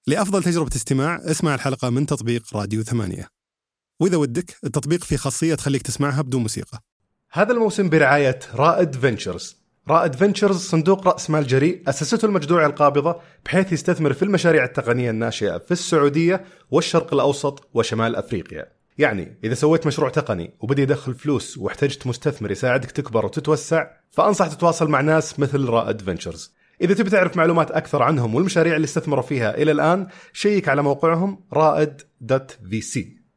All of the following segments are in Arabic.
لأفضل تجربة استماع اسمع الحلقة من تطبيق راديو 8. وإذا ودك التطبيق فيه خاصية تخليك تسمعها بدون موسيقى. هذا الموسم برعاية رائد فينتشرز. رائد فينتشرز صندوق رأس مال جريء أسسته المجدوعة القابضة بحيث يستثمر في المشاريع التقنية الناشئة في السعودية والشرق الأوسط وشمال أفريقيا. يعني إذا سويت مشروع تقني وبدي يدخل فلوس واحتجت مستثمر يساعدك تكبر وتتوسع، فأنصح تتواصل مع ناس مثل رائد فينتشرز. إذا تبي تعرف معلومات أكثر عنهم والمشاريع اللي استثمروا فيها إلى الآن، شيك على موقعهم raed.vc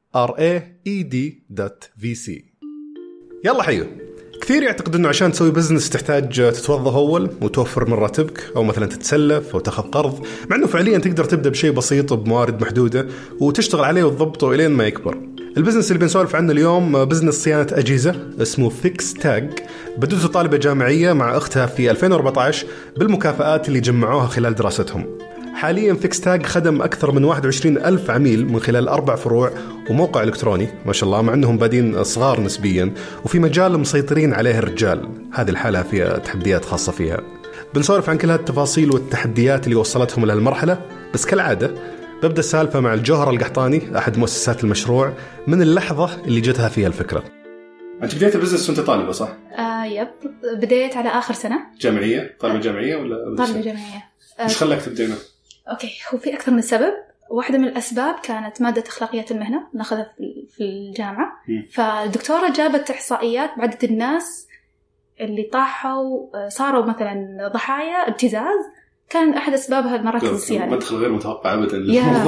raed.vc. يلا حيو. كثير يعتقد أنه عشان تسوي بزنس تحتاج تتوظف أول وتوفر من راتبك، أو مثلا تتسلف أو تاخذ قرض، مع أنه فعليا تقدر تبدأ بشيء بسيط بموارد محدودة وتشتغل عليه وتضبطه إلين ما يكبر. البزنس اللي بنسولف عنه اليوم بزنس صيانة أجهزة اسمه فيكس تاج. بدته طالبة جامعية مع أختها في 2014 بالمكافآت اللي جمعوها خلال دراستهم. حاليا فيكس تاج خدم أكثر من 21,000 عميل من خلال 4 فروع وموقع إلكتروني ما شاء الله، مع أنهم بادين صغار نسبيا وفي مجال مسيطرين عليه الرجال. هذه الحالة فيها تحديات خاصة فيها. بنسولف عن كل هالتفاصيل والتحديات اللي وصلتهم لهالمرحلة، بس كالعادة ببدأ السالفة مع الجوهر القحطاني أحد مؤسسات المشروع من اللحظة اللي جتها فيها الفكرة. أنت بديت البزنس وأنت طالبة صح؟ يب، بديت على آخر سنة جامعية. طالبة جامعية ولا طالبة جامعية؟ مش خلاك تبدينا؟ أوكي، هو في أكثر من سبب. واحدة من الأسباب كانت مادة أخلاقيات المهنة ناخذها في الجامعة. فالدكتورة جابت إحصائيات بعدد الناس اللي طاحوا صاروا مثلا ضحايا ابتزاز، كان أحد أسبابها المراكز الصيانة. مدخل غير متوقع أبدا.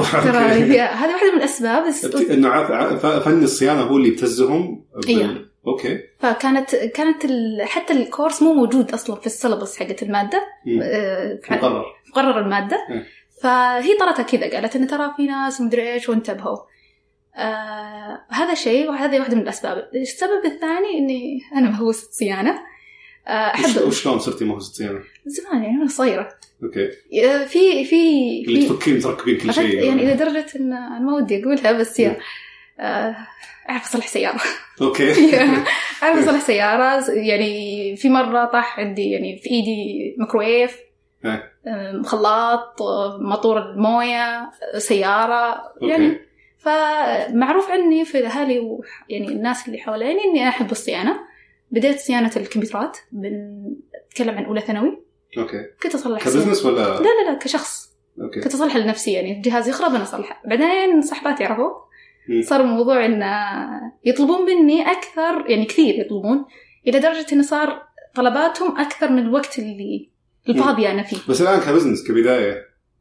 هذه واحدة من الأسباب. إنه فن الصيانة هو اللي يبتزهم. أوكي. فكانت حتى الكورس مو موجود أصلا في السيلبس حقة المادة. مقرر المادة. فهي طرتها كذا، قالت إن ترى في ناس مدري إيش وانتبهوا. هذا شيء، وهذه واحدة من الأسباب. السبب الثاني إني أنا مهووسة صيانة. أحب. وشلون صرتي مهووسة صيانة؟ زمان يعني وأنا صغيرة. أوكي. في اللي تفكين تركبين كل شيء. يعني إلى درجة إن أنا ما ودي أقولها، بس يا أعرف أصلح سيارة. أوكي. أعرف أصلح سيارة. يعني في مرة طاح عندي يعني في إيدي ميكروويف، خلاط، ماطور الموية، سيارة. يعني فمعروف عني في أهلي يعني الناس اللي حواليني إني أحب الصيانة. بديت صيانة الكمبيوترات، بنتكلم عن أولى ثانوي. أوكي. كنت أصلح كبزنس ولا؟ لا كشخص. أوكي. كنت أصلح لنفسي، يعني الجهاز يخرب أنا أصلحه. بعدين صحباتي يعرفوا، صار الموضوع إن يطلبون مني أكثر، يعني كثير يطلبون، إلى درجة إن صار طلباتهم أكثر من الوقت اللي الفاضي أنا فيه. بس الآن كبزنس كبداية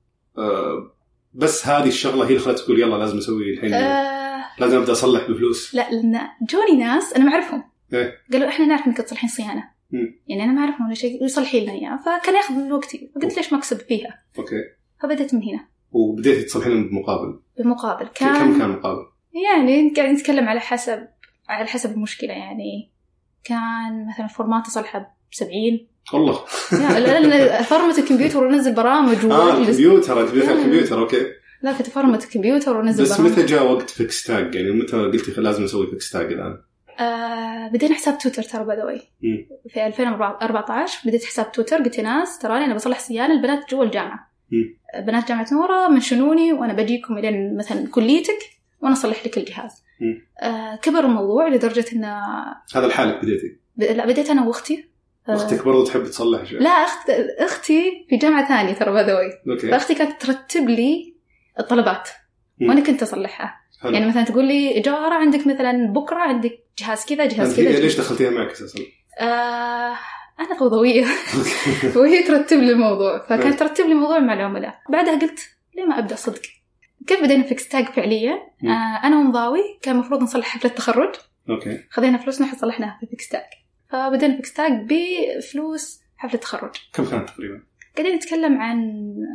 بس هذه الشغلة هي اللي خلت تقول يلا لازم أسوي الحين. لازم أبدأ أصلح بفلوس. لا، لأن جوني ناس أنا ما أعرفهم. قالوا إحنا نعرف إنك تصلحين صيانة. يعني أنا ما أعرفهم ولا شيء، يصلحين لنا إياه، فكان يأخذ من وقتي. فقلت ليش ما أكسب فيها؟ أوكي. فبدأت من هنا. وبديتي تصلحين بمقابل كم كان مقابل؟ يعني قاعد نتكلم على حسب المشكلة. يعني كان مثلا فورمات أصلحها ب70. والله. لا فرمة الكمبيوتر ونزل برامج الكمبيوتر. أنت بديت الكمبيوتر. أوكي. لا كنت فرمة الكمبيوتر ونزل بس برامج. متى جاء وقت فيكس تاج؟ يعني متى قلتي لازم أسوي فيكس تاج الآن؟ بدينا حساب تويتر ترى بدوي في 2014. بديت حساب تويتر، قلت ناس تراني أنا بصلح صيانة البنات جوا الجامعة. بنات جامعة نورة منشنوني وأنا بجيكم إلين مثلا كليتك وأنا أصلح لك الجهاز. كبر الموضوع لدرجة إن هذا الحالة بديتي؟ لا، بديت أنا وأختي. أختك برضو تحب تصلح شيء؟ لا، أختي في جامعة ثانية ترى بدوي. فأختي كانت ترتب لي الطلبات وأنا كنت أصلحها. يعني مثلا تقول لي جارة عندك مثلا بكرة عندك جهاز كذا جهاز كذا. ليش دخلتيها معك أساسا؟ أنا فوضوية. وهي ترتب لي الموضوع، فكانت ترتب لي موضوع مع العملاء. بعدها قلت ليه ما أبدأ صدق. كيف بدينا فيكس تاج فعليا؟ أنا ومضاوي كان مفروض نصلح حفلة تخرج. أوكي. خذينا فلوسنا صلحناها في فيكس تاج. فبدينا فيكس تاج بفلوس حفلة تخرج. كم كانت تقريبا؟ قاعدين نتكلم عن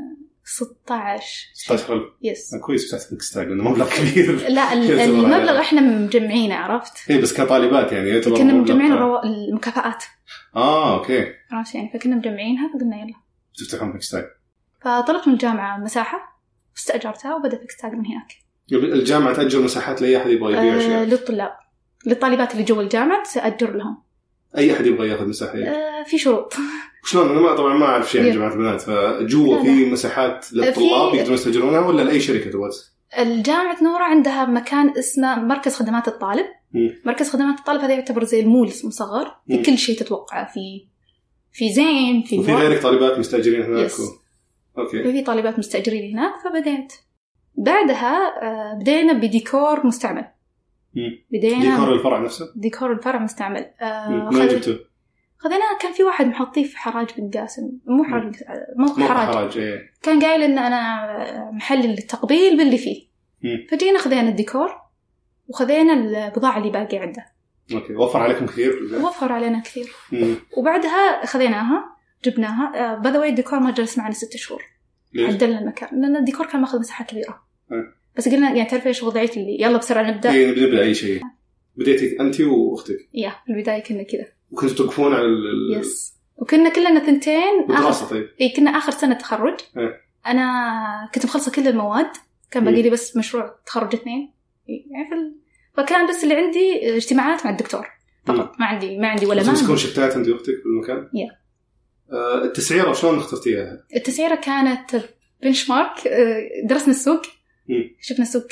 16,000. يس. كويس بتاعت فيكس تاج لأنه مبلغ كبير. لا المبلغ إحنا مجمعينه، عرفت؟ إيه بس كطالبات يعني. كنا مجمعين المكافآت. أوكي. عرفت يعني، فكنا مجمعينها فقلنا يلا تفتحون فيكس تاج. فطلبت من الجامعة مساحة واستأجرتها وبدأ فيكس تاج من هناك. الجامعة تأجر مساحات لأي أحد يبغى يبيع أشياء؟ للطلاب، للطالبات اللي جوا الجامعة تأجر لهم. أي أحد يبغى يأخذ مساحة؟ في شروط. شلون؟ أنا طبعا ما أعرف شيء عن جامعة البنات، فجوا في مساحات للطلاب يقدرون يستأجرونها ولا لأي شركة بس؟ الجامعة نورة عندها مكان اسمه مركز خدمات الطالب. مركز خدمات الطالب هذا يعتبر زي المول مصغر، في كل شيء تتوقع، في زين، وفي غيرك طالبات مستأجرين هناك. أوكي. في طالبات مستأجرين هناك. فبدأت بعدها بدينا بديكور مستعمل. ديكور الفرع نفسه؟ ديكور الفرع مستعمل. ما جبته؟ خذنا كان في واحد محطيه في حراج بن قاسم، مو حراج، موقع حراج. كان قايل إن أنا محل التقبيل باللي فيه. فجينا خذينا الديكور وخذينا البضاعة اللي باقي عنده. أوكي. وفر عليكم كثير؟ وفر علينا كثير. وبعدها خذيناها جبناها. بذوي الديكور ما جلس معنا 6 شهور. عدلنا المكان لأن الديكور كان ماخذ مساحة كبيرة. بس قلنا يعني تعرف إيش وضعية اللي يلا بسرعة نبدأ. نبدأ أي شيء. بديتي أنتي وأختك؟ في البداية كنا كذا. وكنتوا توقفون على يس. وكنا كلنا 2 دراسة. طيب. كنا آخر سنة تخرج. أنا كنت مخلصة كل المواد، كان باقي لي بس مشروع تخرج 2 يعني فكان بس اللي عندي اجتماعات مع الدكتور فقط. ما عندي ولا ما تكون شفتات أنت وأختك بالمكان. التسعيرة شلون اخترتيها؟ التسعيرة كانت بنش مارك. درسنا السوق. شفنا السوق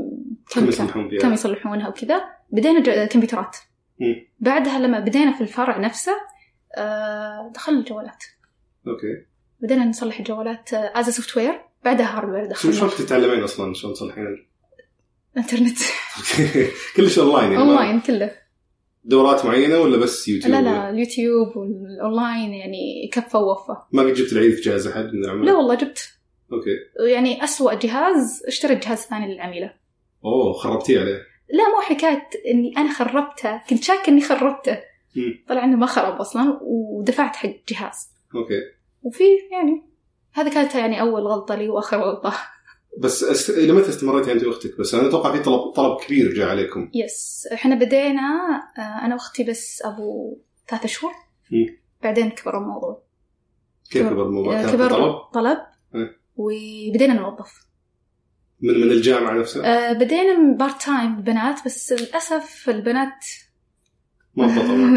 كم يصلحونها وكذا. بدينا كمبيوترات. بعدها لما بدينا في الفرع نفسه دخلنا الجوالات. اوكي. بدينا نصلح الجوالات از سوفت وير. بعدها هاردوير دخلنا. شو تتعلمين اصلا شلون تصلحين؟ انترنت. كلش اونلاين يعني؟ اونلاين كله. دورات معينه ولا بس يوتيوب؟ لا اليوتيوب والاونلاين يعني كفه ووفه. ما قد جبت العيد في جهاز احد من العملاء؟ لا والله جبت. اوكي. يعني أسوأ جهاز اشتريت جهاز ثاني للعميله. خربتيه عليه؟ لا مو حكاية إني أنا خربته، كنت شاك إني خربته. طلع إنه ما خرب أصلاً ودفعت حق جهاز. أوكي. وفي يعني هذا كانت يعني أول غلطة لي وآخر غلطة. بس لما استمريتي أنت وأختك بس أنا أتوقع في طلب كبير جاء عليكم. يس. إحنا بدينا أنا وأختي بس أبو 3 شهور. بعدين كبر الموضوع. كيف كبر الموضوع؟ كبر طلب. وبدينا نوظف. من الجامعة نفسها؟ بدينا بارت تايم بنات بس للأسف البنات ما بطلوا.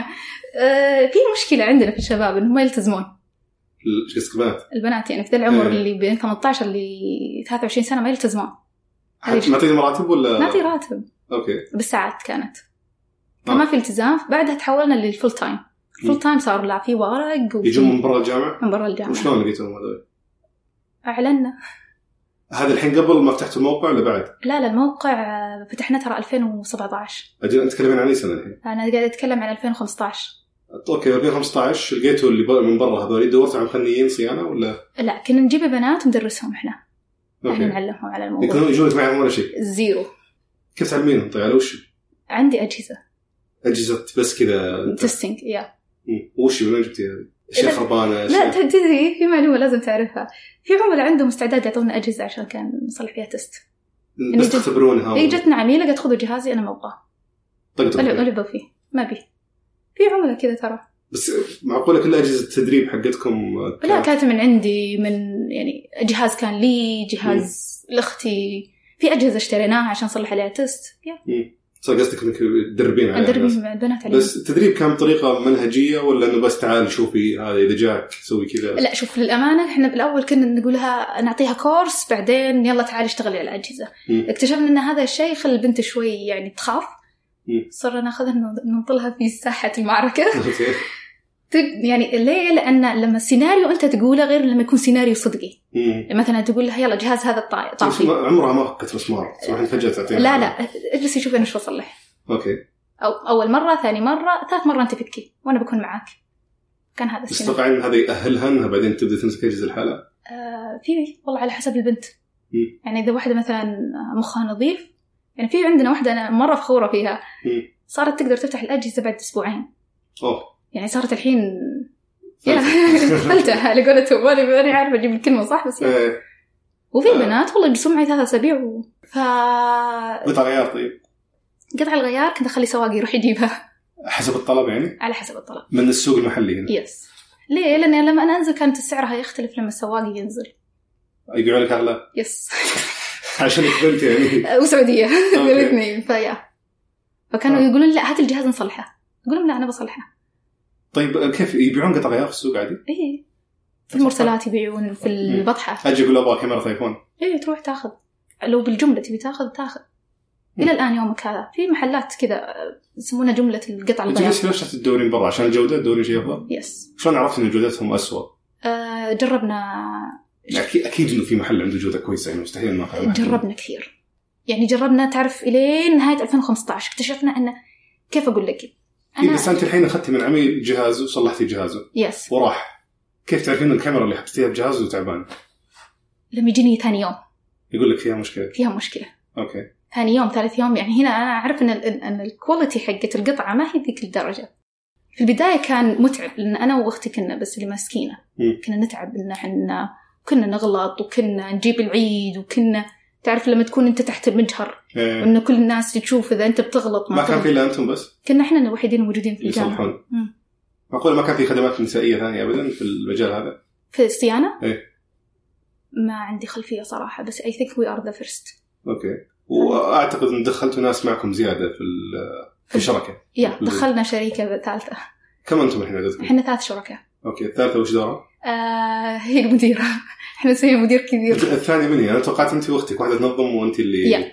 في مشكلة عندنا في الشباب إنهم ما يلتزمون. إيش قصدك البنات يعني في ذا العمر اللي بين 18 ل 23 سنة ما يلتزمون. معطيني مراتب ولا؟ نعطي راتب. أوكي. بالساعات كانت. فما في التزام. بعدها تحولنا للفول تايم. فول تايم صار لا في ورق. يجون من برا الجامعة؟ من برا الجامعة. وشلون لقيتهم هذول؟ أعلنا. هذا الحين قبل ما فتحت الموقع ولا بعد؟ لا الموقع فتحنا ترى 2017. أجل أنت تتكلمين عن أي سنة الحين؟ أنا قاعد أتكلم عن 2015. أوكي. 2015 لقيتوا اللي من برا هذول دورتوا عن فنيين صيانة ولا؟ لا كنا نجيب بنات وندرسهم إحنا. إحنا نعلمهم على الموضوع. يكونوا يجونك معهم ولا شيء؟ زيرو. كيف تعلمينهم طيب على وش؟ عندي أجهزة بس كذا تستنج. وش من جبتي هذه؟ أشياء خربانة؟ لا تدري في معلومة لازم تعرفها. في عملاء عندهم استعداد يعطونا أجهزة عشان كان نصلح فيها تست. بس تختبرونها. جتنا عميلة قالت خذوا جهازي أنا ما أبغاه. ألعبوا فيه ما بي. في عملاء كذا ترى. بس معقولة كل أجهزة التدريب حقتكم؟ لا كانت من عندي من يعني جهاز كان لي جهاز لأختي. في أجهزة اشتريناها عشان نصلح عليها تست. صار قصدك انك تدربين عليها؟ ندربين البنات عليها. بس التدريب كان بطريقه منهجيه ولا انه بس تعال شوفي هذا اذا جاك سوي كذا؟ لا شوف للامانه احنا بالاول كنا نقولها نعطيها كورس بعدين يلا تعالي اشتغلي على الاجهزه. اكتشفنا ان هذا الشيء يخلي البنت شوي يعني تخاف. صرنا ناخذها ننطلها في ساحه المعركه. يعني ليه؟ لأن لما السيناريو أنت تقوله غير لما يكون سيناريو صدقي. مثلا تقول لها يلا جهاز هذا طافي. عمرها ما فكت مسمار صراحة فجأة تعطيها. لا اجلسي شوفي أنا شو أصلح. أوكي. أول مرة ثاني مرة ثالث مرة أنت فكي وأنا بكون معاك. كان هذا السيناريو. تستطيعين هذا يأهلها إنها بعدين تبدأ تمسك أجهزة الحالة؟ في والله على حسب البنت. يعني إذا واحدة مثلا مخها نظيف يعني في عندنا واحدة أنا مرة فخورة فيها. صارت تقدر تفتح الأجهزة بعد أسبوعين. يعني صارت الحين قلتها لقولتهم ماني عارفة أجيب الكلمة صح بس يعني. وفي بنات والله يجلسوا معي 3 أسابيع قطع غيار. طيب قطع الغيار كنت أخلي سواقي يروح يجيبها حسب الطلب يعني؟ على حسب الطلب من السوق المحلي هنا. يس. ليه؟ لأن لما أنا أنزل كانت سعرها يختلف لما السواقي ينزل. يبيعوا لك أغلى؟ يس. عشان كنت يعني وسعودية الاثنين فكانوا يقولون لا هات الجهاز نصلحه. أقولهم لا أنا بصلحه. طيب كيف يبيعون قطع غيار في السوق عادي؟ إيه في المرسلات يبيعون في البطحة. أجي أقول أبغى كاميرا تليفون. إيه تروح تاخذ لو بالجملة تبي تاخذ. إلى الآن يومك هذا في محلات كذا يسمونها جملة القطع الغيار. أنت ليش تدورين برا عشان الجودة؟ تدورين شيء أفضل؟ يس. شلون عرفت إن جودتهم أسوأ؟ جربنا. أكيد إنه في محل عنده جودة كويسة يعني مستحيل ما جربنا كثير يعني جربنا تعرف إلين نهاية 2015 اكتشفنا إنه كيف أقول لك أنا بس أنت الحين أخذتي من عميل جهازه وصلحتي جهازه. يس. وراح كيف تعرفين الكاميرا اللي حطيتيها بجهازه تعبان؟ لما يجيني ثاني يوم يقول لك فيها مشكلة. أوكي. ثاني يوم ثالث يوم يعني هنا أنا أعرف إن الكواليتي حقة القطعة ما هي ذيك الدرجة. في البداية كان متعب لأن أنا وأختي كنا بس اللي ماسكينه كنا نتعب إن إحنا كنا نغلط وكنا نجيب العيد وكنا تعرف لما تكون أنت تحت المجهر وإن كل الناس تشوف إذا أنت بتغلط ما كان في إلا أنتم بس كنا إحنا الوحيدين موجودين في الجامعة. يصلحون. أقول ما كان في خدمات نسائية ثانية أبدا في المجال هذا في الصيانة. إيه. ما عندي خلفية صراحة بس I think we are the first. أوكي. وأعتقد إن دخلتوا ناس معكم زيادة في الشركة. دخلنا شركة ثالثة. كم أنتم الحين عددكم؟ إحنا 3 شركاء. أوكي. الثالثة وش دورها؟ هي المديرة. إحنا نسوي مدير كبير. الثانية مني أنا توقعت أنت وأختك واحدة تنظم وأنت اللي.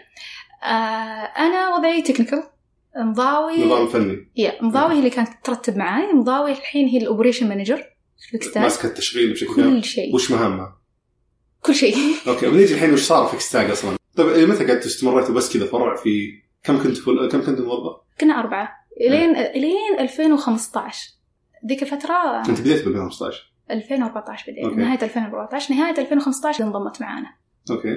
أنا وضعي تكنيكال. مضاوي نظام فني. مضاوي هي اللي كانت ترتب معاي. مضاوي الحين هي الأوبريشن مانجر في فيكستاج. ماسكة التشغيل بشكل كل شيء. وش مهامها؟ كل شيء. أوكي. بنيجي الحين وش صار في فيكستاج أصلاً؟ طيب متى قعدتوا استمريتوا بس كذا فرع في كم كنت موظف؟ كنا 4 إلين 2015. ذيك الفترة. أنت بديت ب 2014 بديت. نهاية 2014 نهاية 2015 انضمت معانا. أوكي.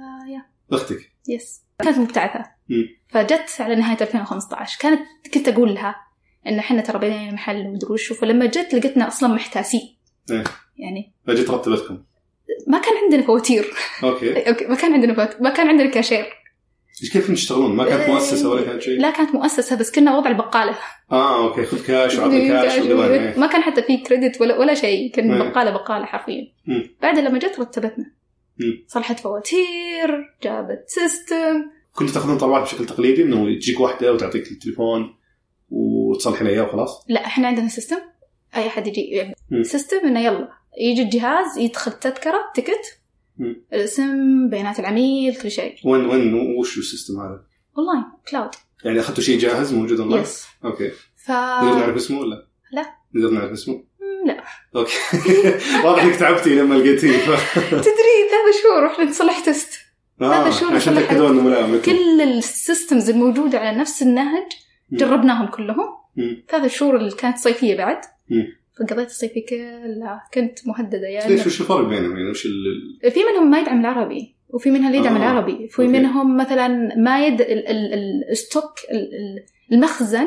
أختك. يس. كانت مبتعثة. فجت على نهاية 2015 كنت أقول لها إن إحنا ترى بنينا محل ومدروش. فلما جت لقيتنا أصلا محتاسين. يعني. فجت رتبتكم. ما كان عندنا فواتير. أوكي. ما كان عندنا كاشير. كيف تشتغلون؟ ما كانت مؤسسة ولا كانت شيء؟ لا كانت مؤسسة بس كنا وضع البقالة. أوكي. خذ كاش وعطي كاش ما كان حتى فيه كريدت ولا شيء. كان بقالة حرفيا. بعد لما جت رتبتنا. صلحت فواتير جابت سيستم. كنت تأخذون طلبات بشكل تقليدي إنه تجيك واحدة وتعطيك التليفون وتصلح لها إياه وخلاص؟ لا إحنا عندنا سيستم. أي حد يجي سيستم إنه يلا يجي الجهاز يدخل تذكرة تيكت الاسم بيانات العميل كل شيء. وين وش السيستم هذا؟ أونلاين كلاود. يعني أخذتوا شيء جاهز موجود أونلاين؟ يس. أوكي. نقدر نعرف اسمه ولا؟ لا. نقدر نعرف اسمه؟ لا. أوكي. واضح إنك تعبتي لما لقيتيه. تدري 3 شهور وإحنا نصلح تست. 3 شهور عشان تأكدوا إنه ملائم. كل السيستمز الموجودة على نفس النهج جربناهم كلهم. 3 شهور اللي كانت صيفية بعد. فقضيت الصيفية كلها كنت مهددة يعني. ليش وش الفرق بينهم يعني وش في منهم ما يدعم العربي وفي منها اللي يدعم العربي. في منهم مثلا ما الستوك المخزن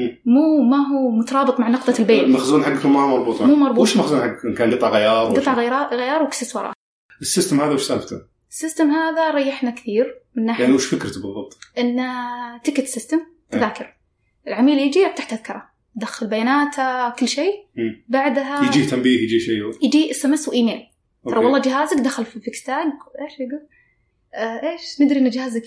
ما هو مترابط مع نقطة البيع. المخزون حقكم ما هو مربوط. مو مربوط. وش المخزون حقكم؟ كان قطع غيار واكسسوارات. السيستم هذا وش سالفته؟ السيستم هذا ريحنا كثير من ناحية يعني وش فكرته بالضبط؟ إنه تيكت سيستم تذاكر. العميل يجي يفتح تذكرة دخل بياناته كل شيء. بعدها يجي تنبيه يجي شيء يجي SMS وإيميل. ترى والله جهازك دخل في فيكستاج. إيش يقول إيش ندري إن جهازك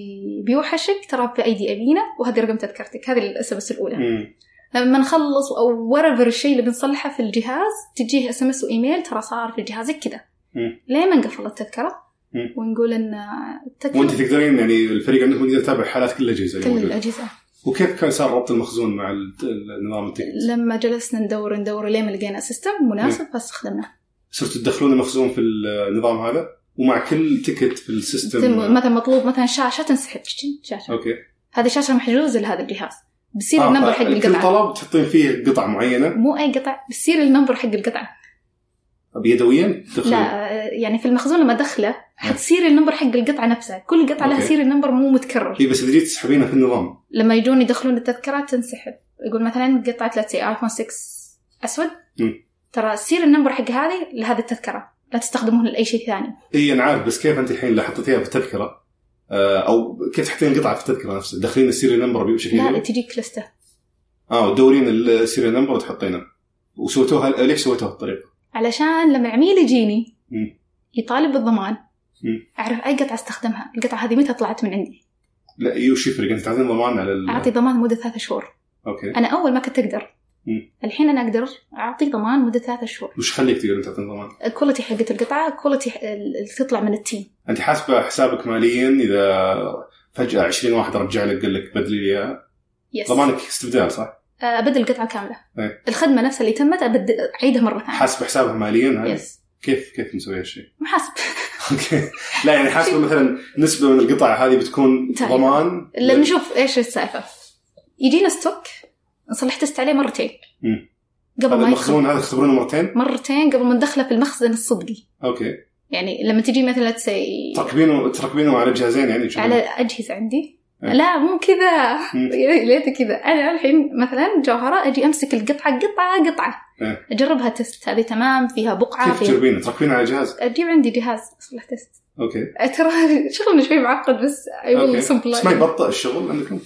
بيوحشك ترى في أيدي أبينا وهذه رقم تذكرتك. هذه الSMS الأولى. لما نخلص أو whatever الشيء اللي بنصلحه في الجهاز تجيه SMS وإيميل ترى صار في جهازك كذا. ليه ما نقفل التذكرة ونقول إن التذكرة. وأنت تقدرين يعني الفريق عندكم يقدر يتابع حالات كل الأجهزة. كل الأجهزة. وكيف كان صار ربط المخزون مع النظام التكنيك؟ لما جلسنا ندور ليه ما لقينا سيستم مناسب فاستخدمناه. صرتوا تدخلون المخزون في النظام هذا ومع كل تيكت في السيستم مثلا مطلوب مثلا شاشة تنسحب شاشة. أوكي. هذه شاشة محجوزة لهذا الجهاز بصير النمبر حق القطعة. كل طلب تحطين فيه قطعة معينة. مو أي قطعة بصير النمبر حق القطعة. بيدويا لا يعني في المخزون لما دخله حتصير النمبر حق القطعة نفسها. كل قطعة لها سير النمبر مو متكرر. بس تجي تسحبينها في النظام. لما يجون يدخلون التذكرات تنسحب. يقول مثلا قطعة لا تسي آيفون 6 أسود. ترى سير النمبر حق هذه لهذه التذكرة لا تستخدمونه لأي شيء ثاني. إيه أنا عارف بس كيف أنت الحين لا حطيتيها في التذكرة أو كيف تحطين قطعة في التذكرة نفسها داخلين السير النمبر بشكل لا تجيك لستة. تدورين السير النمبر وتحطينه. وسويتوها ليش سويتوها الطريقة؟ علشان لما عميل يجيني يطالب بالضمان أعرف أي قطعة استخدمها. القطعة هذه متى طلعت من عندي. لا يوش يفرق أنت تعطين ضمان على أعطي ضمان مدة 3 شهور. أوكي. أنا أول ما كنت أقدر الحين أنا أقدر أعطي ضمان مدة 3 شهور. وش خليك تقدر تعطي ضمان؟ الكواليتي حقت القطعة، الكواليتي اللي تطلع من التيم. أنت حاسبة حسابك ماليا إذا فجأة 20 واحد رجع لك قال لك بدلي لي ضمانك استبدال صح؟ أبدل القطعة كاملة. الخدمة نفسها اللي تمت أعيدها مرة ثانية. حاسبة حسابها ماليا؟ كيف نسوي هالشيء؟ محاسب. اوكي. لا يعني حاسبة مثلا نسبة من القطع هذه بتكون ضمان. لما نشوف ايش السالفة، يجينا ستوك نصلح تست عليه مرتين قبل ما المخزون هذا تختبرونه مرتين قبل ما ندخله في المخزن الصدقي. اوكي. يعني لما تجي مثلا تركبينه على جهازين يعني على أجهزة عندي. لا مو كذا. ليت كذا. أنا الحين مثلا جوهرة أجي أمسك القطعة قطعة أجربها تست، هذه تمام فيها بقعة. كيف تجربينها؟ تركبينها على جهاز؟ أجيب عندي جهاز أصلح تست. أوكي. ترى شغلنا شوي معقد بس أيوة سمبل. بس ما يبطئ الشغل عندكم؟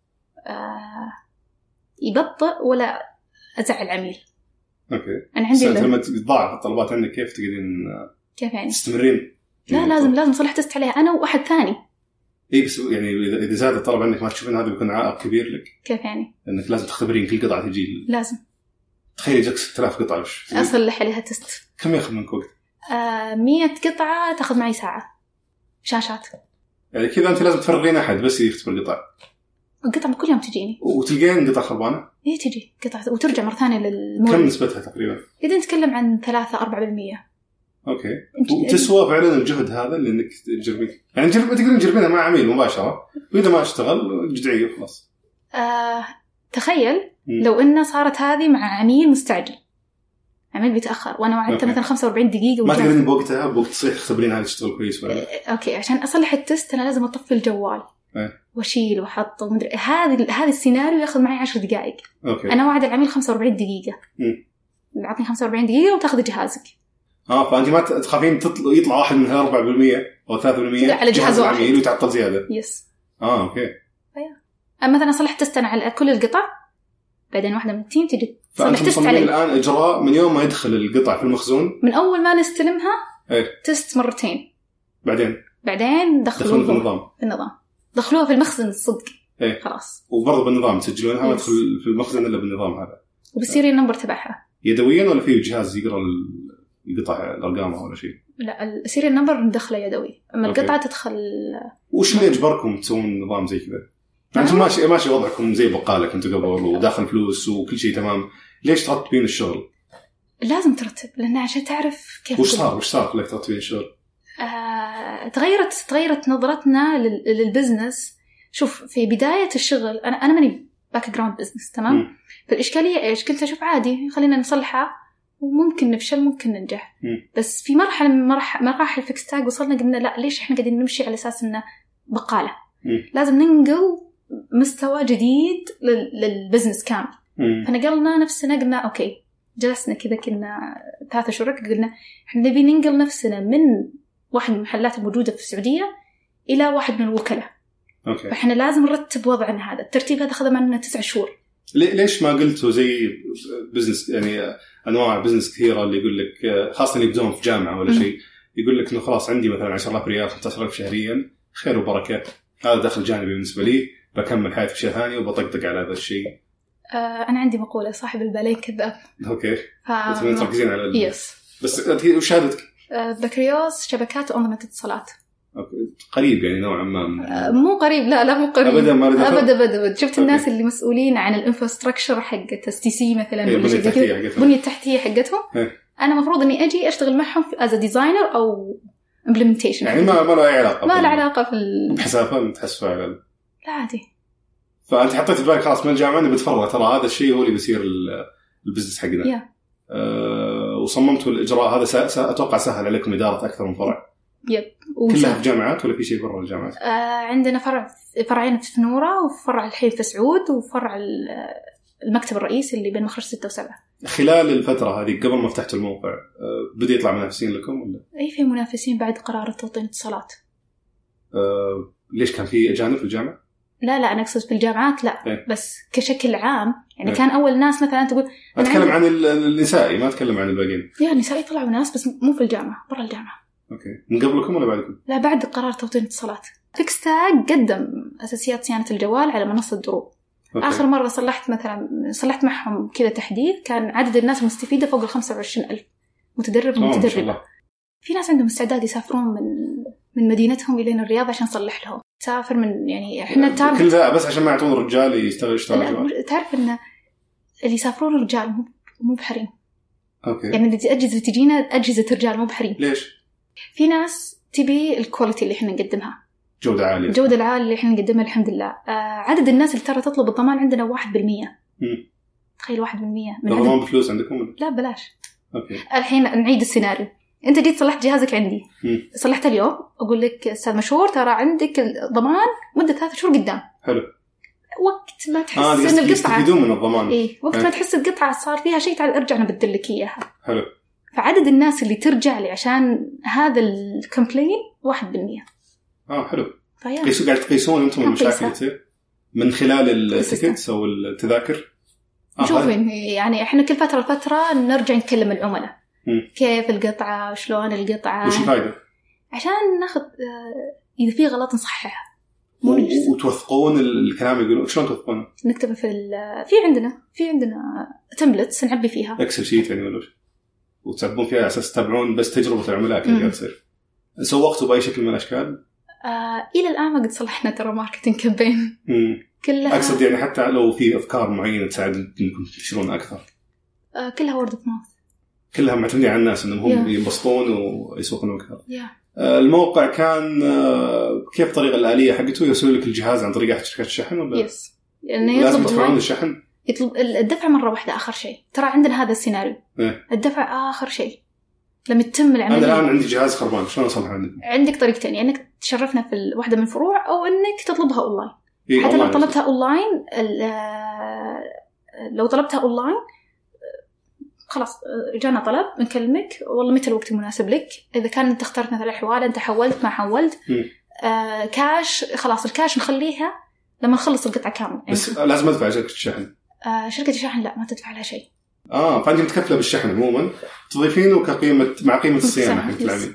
يبطئ ولا أزعل العميل. أوكي. أنا عندي لما تضاعف الطلبات عندك كيف تقدرين كيف يعني تستمرين؟ لا لازم صلح تست عليها أنا وواحد ثاني. إيه بس يعني إذا زاد الطلب عندك ما تشوفين هذا بيكون عائق كبير لك. كيف يعني؟ إنك لازم تختبرين كل قطعة تجي. لازم. تخيل جاك 6000 قطعة وش أصلح عليها تست. كم يأخذ منك وقت؟ 100 قطعة تأخذ معي ساعة. شاشات. يعني كذا أنت لازم تفرغين أحد بس يختبر القطع. القطعة كل يوم تجيني. وتلقين قطعة خربانة؟ إيه تجي قطعة وترجع مرة ثانية للمول. كم نسبتها تقريبا؟ إذا نتكلم عن 3-4%. اوكي. وتسوى فعلا الجهد هذا اللي انك تجربين يعني تقدرين تجربينها مع عميل مباشره واذا ما اشتغل جدعيه خلاص. تخيل لو انه صارت هذه مع عميل مستعجل، عميل بيتاخر وانا وعدته مثلا 45 دقيقه ما تقدرين بوقت تصيح تختبرين هذا تشتغل كويس ولا اوكي. عشان اصلح التست انا لازم اطفي الجوال واشيل واحط ومدري هذا السيناريو ياخذ معي 10 دقائق. أوكي. انا وعد العميل 45 دقيقه بعطني 45 دقيقه وتاخذ جهازك. فأنت ما تخافين يطلع واحد من 4% أو 3% على جهاز واحد ويتعطل زيادة. يس. أوكي. مثلا صلحت تست أنا على كل القطع، بعدين واحدة من التيم تجي صلحت تست عليه. الآن إجراء من يوم ما يدخل القطع في المخزون، من أول ما نستلمها تست مرتين، بعدين دخلوها في النظام دخلوها في المخزن الصدقي. خلاص. وبرضه بالنظام تسجلونها ما تدخل في المخزن إلا بالنظام هذا. وبالسيري النمبر تبعها. يدويا ولا في جهاز يقرأ يقطع الأرقام ولا شيء؟ لا السيريال النمبر ندخله يدوي، أما القطعة تدخل. وش اللي يجبركم تسوون نظام زي كذا؟ أنتم ماشي وضعكم زي بقالة كنتوا قبل وداخل فلوس وكل شيء تمام، ليش ترتبين الشغل؟ لازم ترتب لأن عشان تعرف كيف. وش صار خليك ترتبين الشغل؟ تغيرت نظرتنا للبزنس. شوف في بداية الشغل أنا ماني باك جراوند بزنس تمام. فالإشكالية إيش؟ كنت أشوف عادي خلينا نصلحها وممكن نفشل ممكن ننجح. بس في مرحلة من مراحل فيكس تاج وصلنا قلنا لا ليش إحنا قاعدين نمشي على أساس إنه بقالة. لازم ننقل مستوى جديد للبزنس كامل. فنقلنا نفسنا قلنا أوكي جلسنا كذا كنا 3 شركاء قلنا إحنا نبي ننقل نفسنا من واحد من المحلات الموجودة في السعودية إلى واحد من الوكلاء. فإحنا لازم نرتب وضعنا هذا. الترتيب هذا أخذ معنا 9 شهور. ليش ما قلتوا زي بزنس يعني أنواع بزنس كثيرة اللي يقول لك خاصة اللي يبدون في جامعة ولا شيء يقول لك إنه خلاص عندي مثلا 10,000 ريال 15,000 شهريا خير وبركة، هذا دخل جانبي بالنسبة لي، بكمل حياتي في شيء ثاني وبطقطق على هذا الشيء. أنا عندي مقولة صاحب البالين كذاب. أوكي. بس تركزين على يس. بس وش هذا؟ بكالوريوس شبكات وأنظمة اتصالات. قريب يعني نوعا ما مو قريب لا مو قريب أبدا. شفت الناس اللي مسؤولين عن الانفراستراكشر حق STC مثلا البنية التحتية حقتهم. أنا مفروض إني أجي أشتغل معهم as a designer أو implementation يعني ما له أي علاقة ما له علاقة بحسابها تحسبها على لا عادي. فأنت حطيت في بالك خلاص من الجامعة إني بتفرغ ترى هذا الشيء هو اللي بيصير البزنس حقنا. وصممتوا الإجراء هذا أتوقع سهل عليكم إدارة أكثر من فرع. كلها في جامعات ولا في شيء برا الجامعات؟ عندنا فرعين في نورة وفرع الحين في سعود وفرع المكتب الرئيسي اللي بين مخرج 6 و7. خلال الفترة هذه قبل ما فتحت الموقع بدأ يطلع منافسين لكم ولا؟ في منافسين بعد قرار توطين اتصالات. ليش كان في أجانب في الجامعة؟ لا أنا أقصد في الجامعات لا بس كشكل عام يعني كان أول ناس مثلا تقول أتكلم عن النسائي ما أتكلم عن الباقين. النسائي طلعوا ناس بس مو في الجامعة برا الجامعة. أوكي. من قبلكم ولا بعدكم؟ لا بعد قرار توطين اتصالات. فيكس تاج قدم أساسيات صيانة الجوال على منصة دروب. آخر مرة صلحت معهم كذا تحديث كان عدد الناس المستفيدة فوق 25,000 متدرب ومتدربة. في ناس عندهم استعداد يسافرون من مدينتهم إلى الرياض عشان نصلح لهم. تسافر من يعني إحنا كل ذا بس عشان ما يعطون الرجال يشتغلوا. تعرف إن اللي يسافرون الرجال مو بحريم. أوكي. يعني الأجهزة تجينا أجهزة رجال مو بحريم. ليش؟ في ناس تبي الكواليتي اللي إحنا نقدمها. الجودة العالية اللي إحنا نقدمها الحمد لله. عدد الناس اللي ترى تطلب الضمان عندنا 1%. تخيل 1% من الضمان بفلوس عندكم؟ لا بلاش. أوكي. الحين نعيد السيناريو. أنت جيت صلحت جهازك عندي. صلحته اليوم أقول لك أستاذ مشهور ترى عندك الضمان مدة 3 شهور قدام. حلو. وقت ما تحس إن القطعة يستفيدون من الضمان. إيه وقت ما تحس القطعة صار فيها شيء تعال ارجع نبدل لك إياها. حلو. فعدد الناس اللي ترجع لي عشان هذا الكمبلين 1%. حلو. قاعد تقيسون أنتم المشاكل اللي تصير من خلال التيكتس أو التذاكر. شوفين يعني إحنا كل فترة نرجع نكلم العملاء كيف القطعة وشلون القطعة وش الفائدة عشان ناخذ إذا في غلط نصححها وتوثقون الكلام اللي يقولون. شلون توثقونه؟ نكتبه في عندنا تمبلتس نعبي فيها اكسل شيت يعني ولا وتعبون فيها على اساس تتابعون بس تجربة العملاء كيف قاعد تصير. سوقتوا بأي شكل من الأشكال؟ إلى الآن ما قد صلحنا ترى ماركتينج كامبين كلها. أقصد يعني حتى لو في أفكار معينة تساعد إنكم تنتشرون أكثر. كلها word of mouth. كلها معتمدين على الناس إنهم هم ينبسطون ويسوقون أكثر. الموقع كان كيف الطريقة الآلية حقته؟ يرسل لك الجهاز عن طريق شركة الشحن ولا؟ يعني لازم تدفعون الشحن؟ يطلب الدفع مرة واحدة آخر شيء. ترى عندنا هذا السيناريو. الدفع آخر شيء لما يتم العملية. أنا الآن عندي جهاز خربان شلون أصلحه عندك؟ عندك طريقتين يعني إنك تشرفنا في واحدة من الفروع أو إنك تطلبها أونلاين. حتى لو طلبتها أونلاين لو طلبتها أونلاين خلاص جانا طلب نكلمك والله متى الوقت المناسب لك. إذا كان أنت اخترت مثلا حوالة أنت حولت ما حولت كاش خلاص الكاش نخليها لما نخلص القطعة كاملة. بس لازم أدفع شركة الشحن. شركة الشحن لا ما تدفع لها شيء. فأنت متكفلة بالشحن عموما تضيفينه كقيمة مع قيمة الصيانة حق العميل.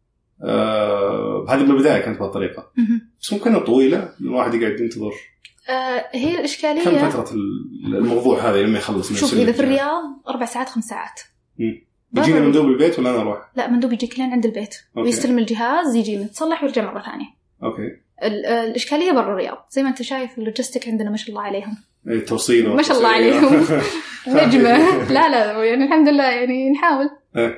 هذه من البداية كانت بهالطريقة. بس ممكن طويلة الواحد يقعد ينتظر. هي الإشكالية كم فترة الموضوع هذا لما يخلص؟ شوف إذا في الرياض 4 ساعات 5 ساعات. يجينا مندوب البيت ولا أنا أروح؟ لا مندوب يجيك لين عند البيت ويستلم الجهاز يجي نتصلح ويرجع مرة ثانية. الإشكالية برا الرياض زي ما أنت شايف اللوجستيك عندنا ما شاء الله عليهم. التوصيل ما شاء الله عليهم نجمة. لا يعني الحمد لله يعني نحاول.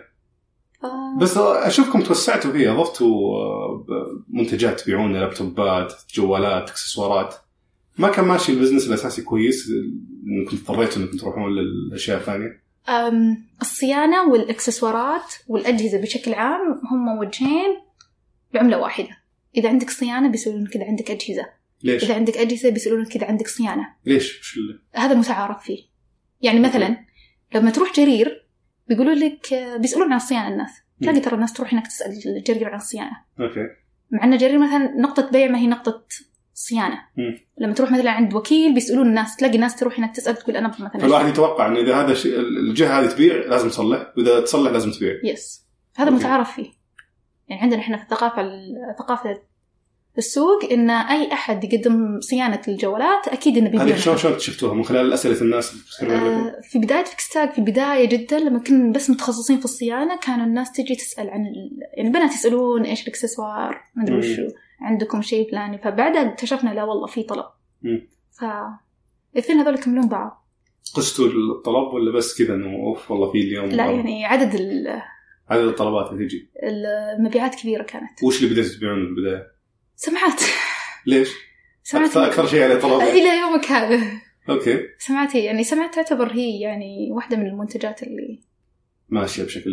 بس أشوفكم توسعتوا فيه أضفتوا منتجات تبيعون لابتوبات جوالات اكسسوارات. ما كان ماشي البزنس الأساسي كويس إنكم اضطريتوا إنكم تروحون للأشياء الثانية؟ الصيانة والإكسسوارات والأجهزة بشكل عام هم وجهين بعملة واحدة. إذا عندك صيانة بيسألونك كذا عندك أجهزة. ليش؟ إذا عندك أجهزة بيسألونك كذا عندك صيانة. ليش؟ هذا متعارف فيه. يعني مثلا لما تروح جرير بيقولوا لك بيسألون عن الصيانة الناس. تلاقي ترى الناس تروح هناك تسأل الجرير عن الصيانة. مع أن جرير مثلا نقطة بيع ما هي نقطة صيانة. لما تروح مثلا عند وكيل بيسألون الناس تلاقي الناس تروح هناك تسأل تقول أنا مثلا. فالواحد يتوقع إن إذا هذا الجهة هذه تبيع لازم تصلح وإذا تصلح لازم تبيع. هذا متعارف فيه. يعني عندنا إحنا في ثقافة السوق إن أي أحد يقدم صيانة الجوالات أكيد إنه بيبيع. هذه شلون اكتشفتوها من خلال أسئلة الناس؟ في بداية فيكستاج في البداية جدا لما كنا بس متخصصين في الصيانة كانوا الناس تيجي تسأل عن يعني بنات يسألون إيش الإكسسوار ما أدري وشو عندكم شيء فلاني. فبعدها اكتشفنا لا والله في طلب. الاثنين هذول يكملون بعض. قستوا الطلب ولا بس كذا إنه أوف والله في اليوم؟ لا يعني عدد الطلبات اللي تجي. المبيعات كبيرة كانت. وش اللي بدأت تبيعون من البداية؟ سمعات. ليش؟ سمعات أكثر شيء عليه طلب إلى يومك هذا. سمعات يعني سمعات تعتبر هي يعني واحدة من المنتجات اللي ماشية بشكل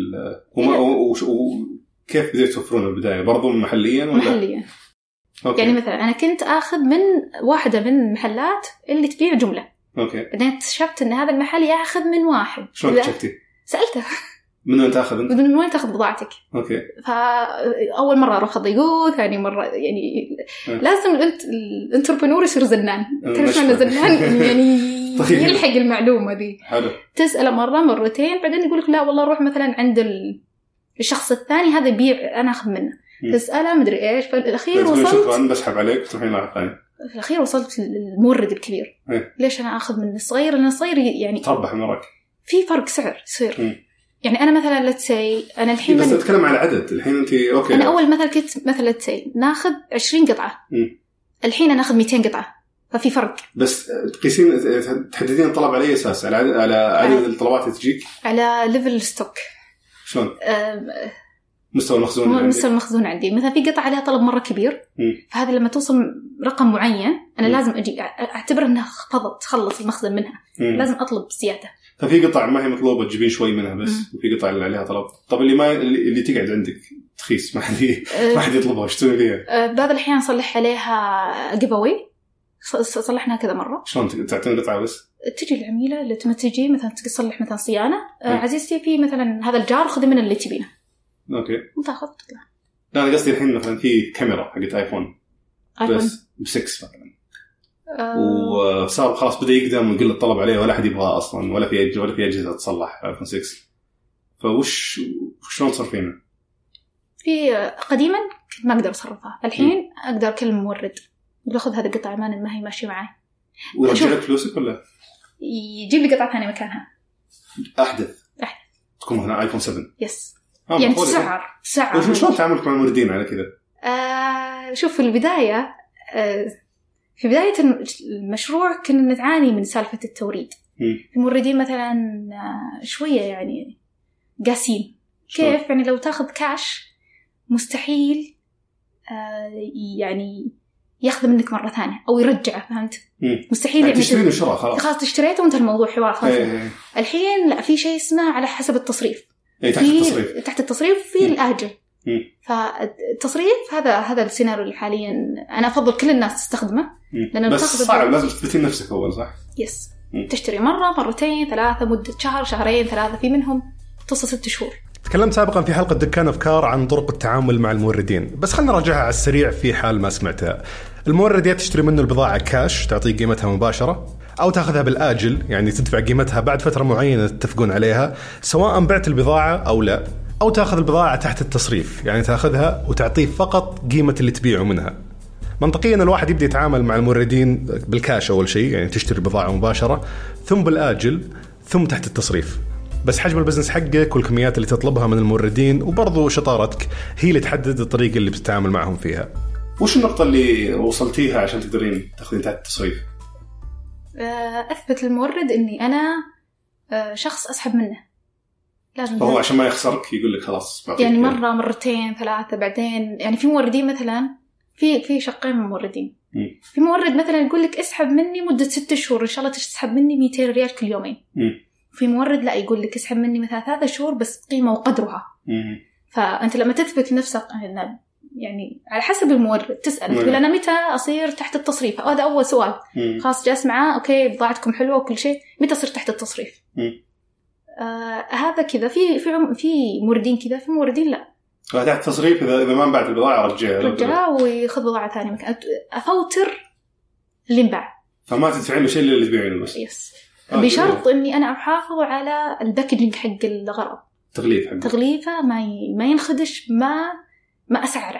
وكيف بدأت توفرون من البداية؟ برضو محليا ولا؟ محليا. يعني مثلا أنا كنت أخذ من واحدة من المحلات اللي تبيع جملة. بعدين اكتشفت إن هذا المحل يأخذ من واحد. شلون اكتشفتي؟ سألته. من وين تأخذ أنت؟ من وين تأخذ بضاعتك؟ فأول مرة رفض يقول ثاني مرة يعني لازم الانتربرنور يصير زنان. تعرف أنه زنان يعني يلحق المعلومة دي. تسأله مرة مرتين بعدين يقولك لا والله روح مثلا عند الشخص الثاني هذا يبيع أنا أخذ منه. تسأله مدري إيش فالأخير وصلت شكرا بسحب عليك تروحين مع الثاني. في الأخير وصلت للمورد الكبير. ليش أنا أخذ من الصغير؟ لأن الصغير يعني تربح مرك في فرق سعر يصير. يعني أنا مثلا let's say أنا الحين بس أتكلم على عدد. الحين أنت أوكي أنا أول مثلا كنت مثلا let's say ناخذ 20 قطعة الحين أنا أخذ 200 قطعة، ففي فرق. بس تقيسين تحددين الطلب على أي أساس؟ على عدد الطلبات اللي تجيك؟ على ليفل ستوك. شلون؟ مستوى المخزون عندي مثلا في قطعة عليها طلب مرة كبير، فهذا لما توصل رقم معين أنا لازم أجي أعتبر أنها خلص المخزن منها، لازم أطلب زيادة. ففي قطع ما هي مطلوبة تجيبين شوي منها بس، وفي قطع اللي عليها طلب. طب اللي تقعد عندك تخيس ما حد يطلبها، وش تسوي فيها؟ بعض الأحيان نصلح عليها giveaway، صلحناها كذا مرة. شلون تعطين قطعة بس؟ تجي العميلة اللي تجي مثلا تصلح مثلا صيانة، عزيزتي في مثلا هذا الجار خذي من اللي تبينه. اوكي وتاخذ تطلع. لا انا قصدي الحين مثلا في كاميرا حقت ايفون بس ب6 مثلا وصار خلاص بدا يقدم ويقل الطلب عليه ولا حد يبغاه اصلا، ولا في اجهزه تصلح ايفون 6. فوش شلون صار فينا؟ في قديما كنت ما اقدر اصرفها، الحين اقدر اكلم مورد يقول خذ هذه القطعه ما هي ماشيه معي، ويرجع لك فلوسك ولا يجيب لي قطعه ثانيه مكانها احدث تكون هنا ايفون 7. يس يعني سعر. وشلون تعاملك مع الموردين على كذا؟ شوف في البداية في بداية المشروع كنا نتعاني من سالفة التوريد. الموردين مثلا شوية يعني قاسين. كيف يعني لو تاخذ كاش مستحيل يعني ياخذ منك مرة ثانية أو يرجعه، فهمت؟ مستحيل يعني تشترين الشراء خلاص اشتريته وانت الموضوع حوار خلاص. الحين لا، في شيء اسمه على حسب التصريف. تحت التصريف في الآجل. فالتصريف هذا السيناريو اللي حاليا أنا أفضل كل الناس تستخدمه، لأنه بس صعب، لازم تثبتين نفسك أول صح؟ يس. تشتري مرة مرتين ثلاثة مدة شهر شهرين ثلاثة، في منهم توصل 6 شهور. تكلمت سابقا في حلقة دكان أفكار عن طرق التعامل مع الموردين، بس خلنا نراجعها على السريع في حال ما سمعتها. المورد تشتري منه البضاعة كاش تعطيه قيمتها مباشرة، أو تأخذها بالآجل يعني تدفع قيمتها بعد فترة معينة تتفقون عليها سواء بعت البضاعة أو لا، أو تأخذ البضاعة تحت التصريف يعني تأخذها وتعطيه فقط قيمة اللي تبيعه منها. منطقيا الواحد يبدأ يتعامل مع الموردين بالكاش أول شيء، يعني تشتري البضاعة مباشرة، ثم بالآجل، ثم تحت التصريف. بس حجم البزنس حقك والكميات اللي تطلبها من الموردين وبرضو شطارتك هي اللي تحدد الطريقة اللي بتتعامل معهم فيها. وش النقطة اللي وصلتيها عشان تقدرين تاخذين تحت التصريف؟ أثبت المورد إني أنا شخص أسحب منه، لازم هو عشان ما يخسرك يقول لك خلاص يعني مرة مرتين ثلاثة بعدين. يعني في موردين مثلا في شقين من موردين. في مورد مثلا يقول لك اسحب مني مدة 6 شهور إن شاء الله تسحب مني 200 ريال كل يومين. في مورد لا يقول لك اسحب مني مثلا 3 شهور بس قيمة وقدرها. فأنت لما تثبت لنفسك يعني على حسب المورد تسأل تقول أنا متى أصير تحت التصريف؟ هذا أول سؤال. خلاص جالس معاه أوكي بضاعتكم حلوة وكل شيء، متى أصير تحت التصريف؟ هذا كذا. في موردين كذا، في موردين لا تحت التصريف إذا ما بعت البضاعة رجعها ويأخذ بضاعة ثانية مكان. أفوتر اللي انباع، فما تدفعين له شيء اللي تبيعينه بس. يس. بشرط إني أنا أحافظ على الباكجينج حق الغرض، تغليفه ما ينخدش، ما أسعره.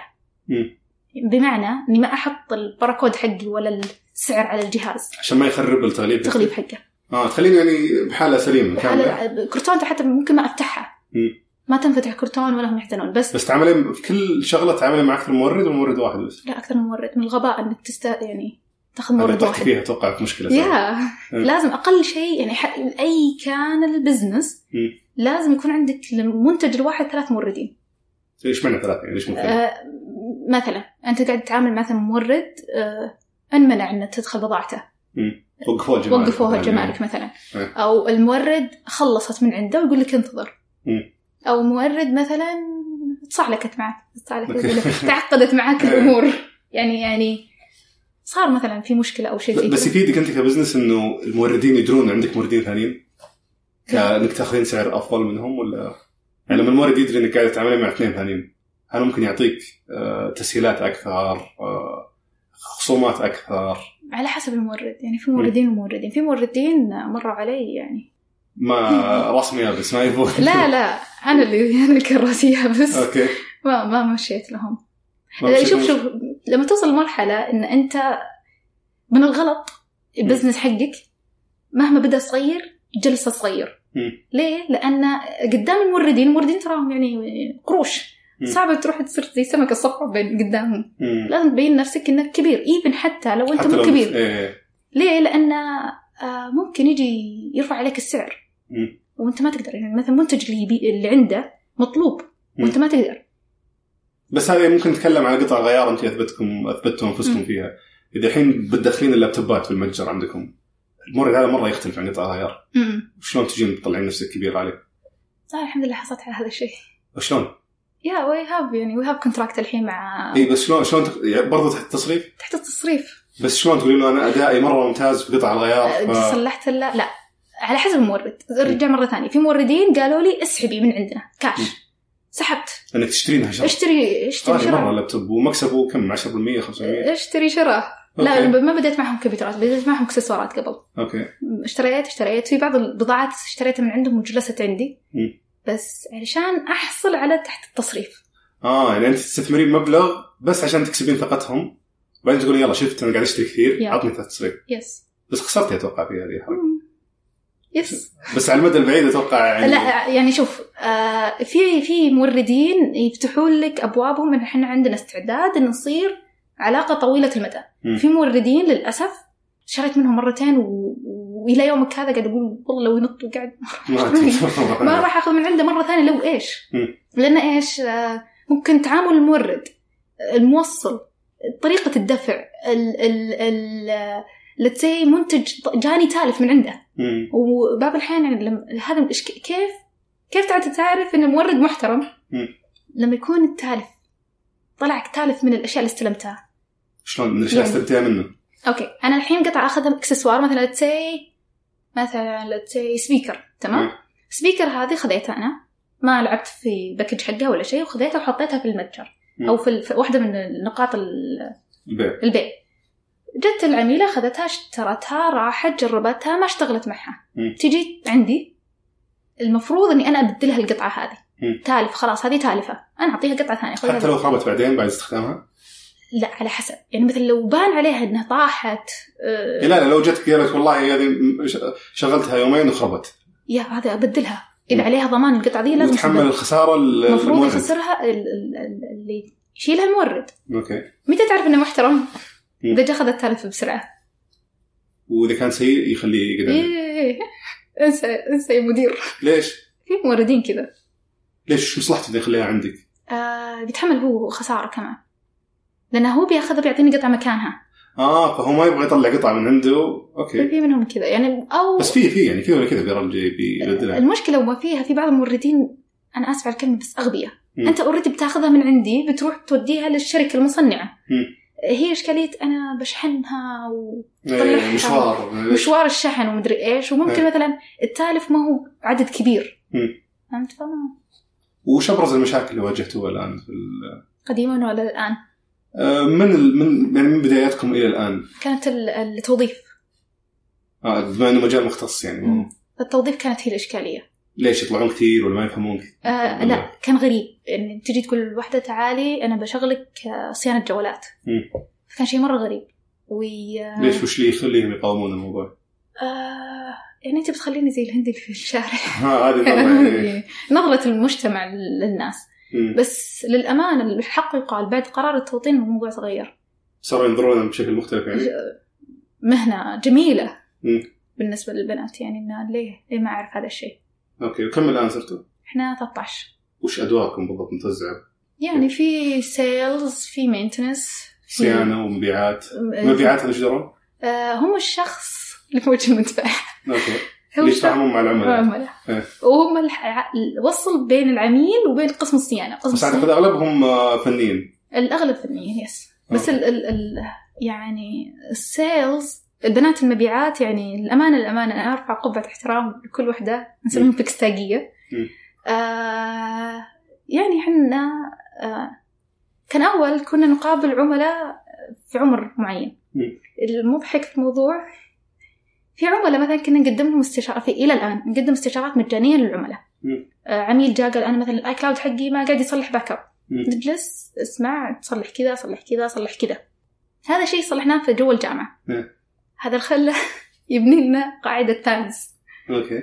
بمعنى إني ما أحط الباركود حقي ولا السعر على الجهاز عشان ما يخرب التغليف حقه. تخليني يعني بحالة سليمة كاملة. كرتون حتى ممكن ما أفتحها، ما تنفتح كرتون ولا هم يحتنون. بس تعملين في كل شغلة تعملين مع أكثر من مورد ومورد واحد بس؟ لا، أكثر من مورد. من الغباء إنك يعني تاخذ مورد واحد فيها توقع في مشكلة. لازم أقل شيء يعني أي كان البزنس لازم يكون عندك المنتج الواحد 3 موردين. ليش معنى 3 يعني ليش ممكن؟ مثلا أنت قاعد تتعامل مثلا مورد أنمنع أن تدخل بضاعته، وقفوها جمالك مثلا. أو المورد خلصت من عنده ويقول لك انتظر. أو مورد مثلا تصعلكت معك تعقدت معك الأمور يعني صار مثلا في مشكلة أو شيء. بس يفيدك أنت كبزنس إنه الموردين يدرون عندك موردين ثانيين كأنك تأخذين سعر أفضل منهم، ولا يعني لما المورد يدري إنك قاعد تتعاملين مع 2 ثانيين هل ممكن يعطيك تسهيلات أكثر، خصومات أكثر؟ على حسب المورد. يعني في موردين وموردين. في موردين مروا علي يعني ما رسمي بس ما يبون لا أنا اللي كراسيها بس. أوكي. ما مشيت لهم. شوف لما توصل لمرحلة إن أنت من الغلط البزنس حقك مهما بدأ صغير جلسة صغير. ليه؟ لأن قدام الموردين تراهم يعني قروش، صعب تروح تصير زي سمكة صفرة بين قدامهم. لازم تبين نفسك إنك كبير، إيفن حتى لو أنت مو كبير. ليه؟ لأن ممكن يجي يرفع عليك السعر وأنت ما تقدر. يعني مثلا منتج اللي عنده مطلوب وأنت ما تقدر. بس هذه ممكن نتكلم على قطع غيار أنت أثبتوا أنفسكم فيها. إذا الحين بتدخلين اللابتوبات في المتجر عندكم، المورد هذا مرة يختلف عن قطع غيار. شلون تجين تطلعين نفسك كبير عليه؟ الحمد لله حصلت على هذا الشيء. وشلون؟ we have contract الحين مع. بس شلون برضو تحت التصريف؟ تحت التصريف. بس شلون تقولين له أنا أدائي مرة ممتاز في قطع الغيار؟ صلحت لا على حسب المورد. رجع مرة ثانية، في موردين قالوا لي اسحبي من عندنا كاش. سحبت. انك تشترينها شراء. اشتري شراء. مرة اللابتوب ومكسبه كم 10% 5%. اشتري شراء. لا ما بديت معهم كمبيوترات، بديت معهم اكسسوارات قبل. اوكي. اشتريت في بعض البضاعات اشتريتها من عندهم وجلست عندي. بس علشان احصل على تحت التصريف. يعني انت تستثمرين مبلغ بس عشان تكسبين ثقتهم، وبعدين تقولي يلا شفت انا قاعد اشتري كثير عطني تحت التصريف. يس. بس خسرتي اتوقع في هذه الحركة. يس. بس على المدى البعيد اتوقع يعني. لا يعني شوف، في موردين يفتحون لك ابوابهم ان احنا عندنا استعداد ان نصير علاقه طويله المدى. في موردين للاسف شريت منهم مرتين والى يومك هذا قاعد اقول والله لو ينط قاعد ما راح اخذ من عنده مره ثانيه. لو ايش؟ لان ايش؟ ممكن تعامل المورد، الموصل، طريقه الدفع، لتسي منتج جاني تالف من عنده. وبعض الأحيان يعني هذا كيف تعرف إن المورد محترم؟ لما يكون التالف طلعك تالف من الأشياء اللي استلمتها. شلون من الأشياء اللي استلمتها منه؟ أوكي، أنا الحين قطع أخذ إكسسوار مثلا تسي سبيكر، تمام؟ سبيكر هذه خذيتها أنا، ما لعبت في باكج حقها ولا شيء، وخذيتها وحطيتها في المتجر أو في واحدة من نقاط البيع. جت العميلة خذتها اشترتها راحت جربتها ما اشتغلت معها. تيجي عندي المفروض أني أنا أبدلها القطعة هذه. تالف خلاص هذه تالفة، أنا أعطيها قطعة ثانية. حتى لو خربت بعدين بعد استخدامها؟ لا على حسب، يعني مثل لو بان عليها أنها طاحت. لا لو جتك قالت والله هذه شغلتها يومين وخربت، هذا أبدلها. إذا عليها ضمان القطعة دي لازم تتحمل الخسارة. المفروض يخسرها اللي يشيلها المورد. أوكي. متى تعرف إنه محترم؟ إذا جا أخذ التالف بسرعة. وإذا كان سيء يخليه قدام. انسى يا مدير. ليش؟ في موردين كذا. ليش مصلحته إذا يخليها عندك؟ بيتحمل هو خسارة كمان، لأنه هو بيعطيني قطعة مكانها. فهو ما يبغى يطلع قطعة من عنده. أوكي. في منهم كذا يعني، أو بس في يعني في ولا كذا بيردلها. المشكلة وما فيها في بعض الموردين، أنا آسف على الكلمة بس أغبية. أنت أوريدي بتاخذها من عندي بتروح توديها للشركة المصنعة. هي إشكالية أنا بشحنها وطلعها مشوار الشحن ومدري إيش، وممكن مثلا التالف ما هو عدد كبير. فهمت؟ وش أبرز المشاكل اللي واجهتوها الآن في قديما ولا الآن؟ من بداياتكم إلى الآن كانت التوظيف. بما إنه مجال مختص يعني. التوظيف كانت هي الإشكالية. ليش يطلعون كثير ولا ما يفهمونك؟ لا كان غريب، يعني تجي تقول واحدة تعالي أنا بشغلك صيانة جوالات. كان شيء مرة غريب. ليش وش لي يخليهم يقاومون الموضوع؟ يعني أنت بتخليني زي الهندي في الشارع. هذه نظرة المجتمع للناس. بس للأمانة الحق يقال بعد قرار التوطين الموضوع تغير. صاروا ينظرون بشكل مختلف يعني. مهنة جميلة بالنسبة للبنات، يعني إنه ليه ما أعرف هذا الشيء. أوكي، وكم الآن صرتوا؟ إحنا 13. وش أدواركم بالضبط متوزعة؟ يعني في سيلز، في مينتنس، صيانة ومبيعات. مبيعات هذا شو هم الشخص اللي في وجه المدفع. أوكي. اللي يتفاهمون مع العملاء. وهم وصل بين العميل وبين قسم الصيانة. بس أعتقد أغلبهم فنيين. الأغلب فنيين يس. بس يعني السيلز البنات المبيعات يعني الأمانة أنا أرفع قبعة احترام لكل وحدة، نسميهم بكستاجية. يعني حنا كان أول كنا نقابل عملاء في عمر معين. المضحك في الموضوع في عملاء مثلا كنا نقدم لهم استشارة إلى الآن نقدم استشارات مجانية للعملاء. عميل جاء قال أنا مثلا الآي كلاود حقي ما قاعد يصلح باك اب. نجلس اسمع تصلح كذا صلح كذا صلح كذا. هذا شيء صلحناه في جوا الجامعة. هذا خلى يبني لنا قاعدة فانز. أوكي.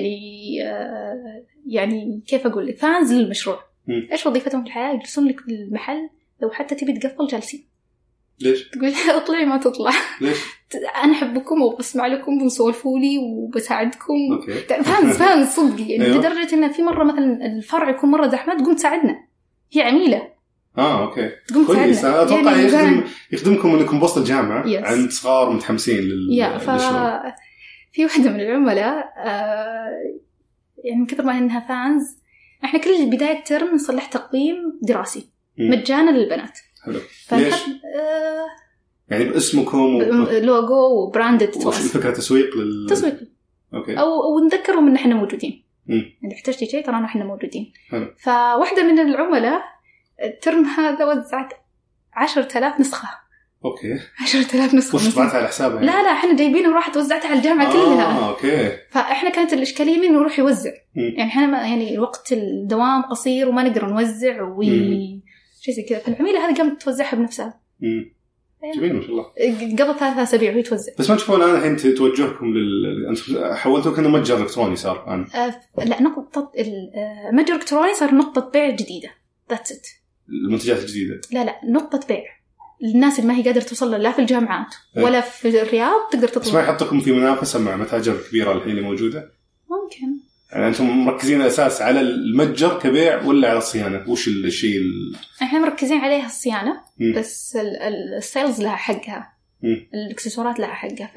يعني كيف أقول لك، فانز للمشروع. إيش وظيفتهم في الحياة؟ يجلسون لك في المحل، لو حتى تبي تقفل جالسين. ليش؟ تقول اطلعي ما تطلع. ليش؟ أنا أحبكم وبسمع لكم وبسولفوا لي وبساعدكم. أوكي. فانز صدق يعني. أيوه. لدرجة إن في مرة مثلا الفرع يكون مرة زحمة تقوم تساعدنا، هي عميلة. أوكي. كويس. أنا أتوقع يعني يخدمكم إنكم بوسط الجامعة عند صغار متحمسين للشغل. في واحدة من العملاء يعني من كثر ما إنها فانز، إحنا كل بداية ترم نصلح تقويم دراسي مجانا للبنات. حلو. ليش؟ يعني باسمكم لوجو وبراندد. وش الفكرة؟ تسويق تسويق. أوكي. أو نذكرهم إن إحنا موجودين. إذا احتجتي شيء ترانا إحنا موجودين. حلو. فواحدة من العملاء الترم هذا وزعت 10,000 نسخة. أوكي. 10,000 نسخة. وصفاتها على حسابها؟ لا إحنا جايبينها وراحت وزعتها على الجامعة كلها. أوكي. فإحنا كانت الإشكالية منه نروح يوزع. يعني إحنا يعني الوقت الدوام قصير وما نقدر نوزع شيء زي كذا. فالعميلة هذه قامت توزعها بنفسها. جميل ما شاء الله. قبل 3 أسابيع وهي توزع. بس ما تشوفون الآن الحين توجهكم أنتم حولتوا كأنه متجر إلكتروني صار الآن؟ لا، نقطة المتجر الإلكتروني صار نقطة بيع جديدة. That's it. المنتجات الجديدة. لا نقطة بيع. الناس اللي ما هي قادرة توصل لا في الجامعات ولا في الرياض تقدر تطلع. بس ما يحطكم في منافسة مع متاجر كبيرة الحين اللي موجودة؟ ممكن. يعني أنتم مركزين أساس على المتجر كبيع ولا على الصيانة؟ وش الشيء إحنا مركزين عليها الصيانة. بس السيلز لها حقها. الإكسسوارات لها حقها